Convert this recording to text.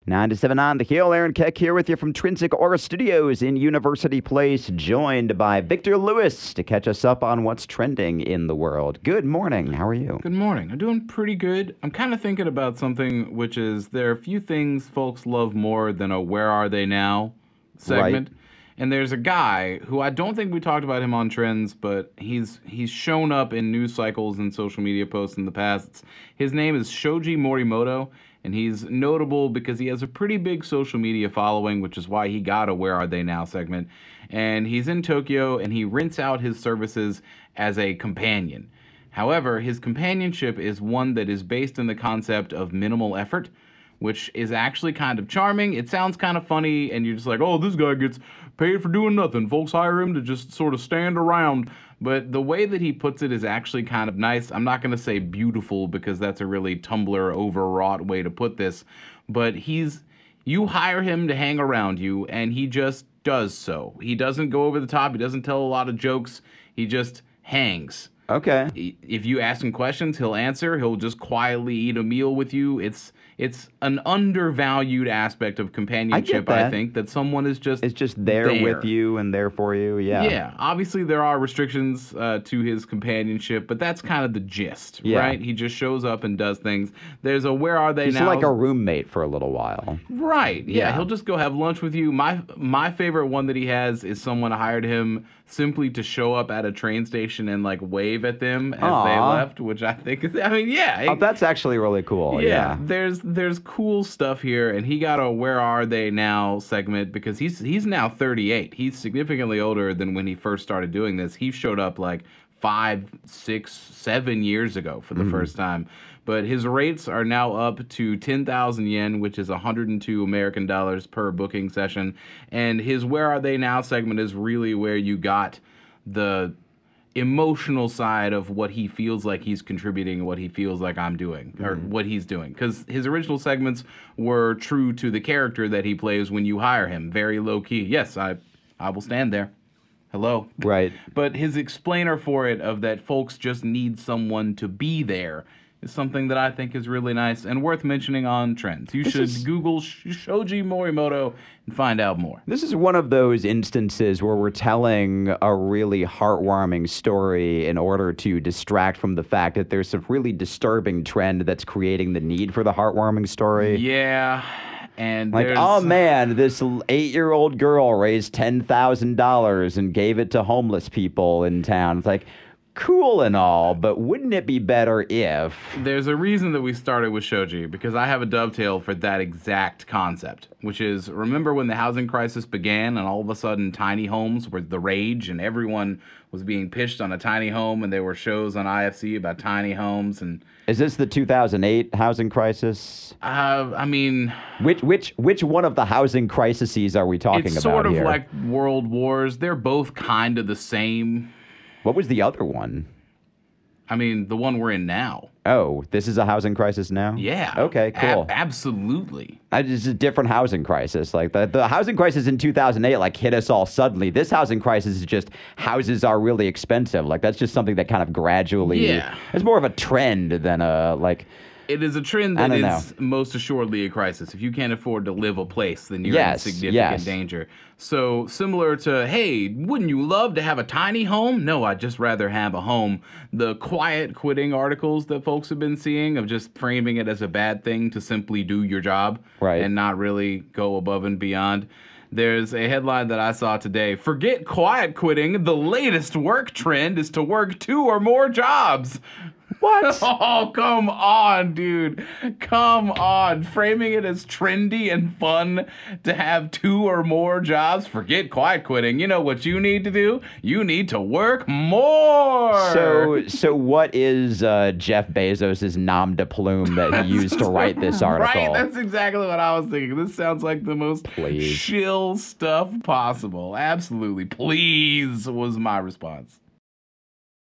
9 to 7 on the Hill. Aaron Keck here with you from Trinsic Aura Studios in University Place, joined by Victor Lewis to catch us up on what's trending in the world. Good morning. How are you? Good morning. I'm doing pretty good. I'm kind of thinking about something, which is there are a few things folks love more than a Where Are They Now segment. Right. And there's a guy who I don't think we talked about him on Trends, but he's shown up in news cycles and social media posts in the past. His name is Shoji Morimoto, and he's notable because he has a pretty big social media following, which is why he got a Where Are They Now segment. And he's in Tokyo, and he rents out his services as a companion. However, his companionship is one that is based in the concept of minimal effort, which is actually kind of charming. It sounds kind of funny, and you're just like, oh, this guy gets paid for doing nothing. Folks hire him to just sort of stand around. But the way that he puts it is actually kind of nice. I'm not going to say beautiful because that's a really Tumblr overwrought way to put this. But you hire him to hang around you, and he just does so. He doesn't go over the top. He doesn't tell a lot of jokes. He just hangs. Okay. If you ask him questions, he'll answer. He'll just quietly eat a meal with you. It's an undervalued aspect of companionship, I think, that someone is just It's just there with you and there for you, yeah. Yeah, obviously there are restrictions to his companionship, but that's kind of the gist, right? He just shows up and does things. There's a Where Are They He's Now? like a roommate for a little while. Right, yeah. He'll just go have lunch with you. My favorite one that he has is someone hired him simply to show up at a train station and like wave at them as they left, which I think is, Oh, that's actually really cool. Yeah. There's cool stuff here, and he got a Where Are They Now segment because he's now 38. He's significantly older than when he first started doing this. He showed up like 5, 6, 7 years ago for the first time. But his rates are now up to 10,000 yen, which is 102 American dollars per booking session. And his Where Are They Now segment is really where you got the emotional side of what he feels like he's contributing, what he feels like I'm doing, or what he's doing. Because his original segments were true to the character that he plays when you hire him. Very low key. Yes, I will stand there. Hello. Right. But his explainer for it of that folks just need someone to be there is something that I think is really nice and worth mentioning on Trends. You should Google Shoji Morimoto and find out more. This is one of those instances where we're telling a really heartwarming story in order to distract from the fact that there's a really disturbing trend that's creating the need for the heartwarming story. Yeah. And like, oh man, this 8-year-old girl raised $10,000 and gave it to homeless people in town. It's like, cool and all, but wouldn't it be better if... There's a reason that we started with Shoji, because I have a dovetail for that exact concept, which is, remember when the housing crisis began and all of a sudden tiny homes were the rage and everyone was being pitched on a tiny home and there were shows on IFC about tiny homes and... Is this the 2008 housing crisis? I mean... Which one of the housing crises are we talking about here? It's sort of like World Wars. They're both kind of the same. What was the other one? I mean, the one we're in now. Oh, this is a housing crisis now? Yeah. Okay, cool. Absolutely. It's a different housing crisis. Like the housing crisis in 2008 like hit us all suddenly. This housing crisis is just houses are really expensive. Like that's just something that kind of gradually... Yeah. It's more of a trend than a like... It is a trend that is most assuredly a crisis. If you can't afford to live a place, then you're in significant danger. So similar to, hey, wouldn't you love to have a tiny home? No, I'd just rather have a home. The quiet quitting articles that folks have been seeing of just framing it as a bad thing to simply do your job and not really go above and beyond. There's a headline that I saw today. Forget quiet quitting. The latest work trend is to work 2 or more jobs. What? Oh, come on, dude. Come on. Framing it as trendy and fun to have 2 or more jobs. Forget quiet quitting. You know what you need to do? You need to work more. So what is Jeff Bezos' nom de plume that he used to write this article? Right, that's exactly what I was thinking. This sounds like the most chill stuff possible. Absolutely. Please was my response.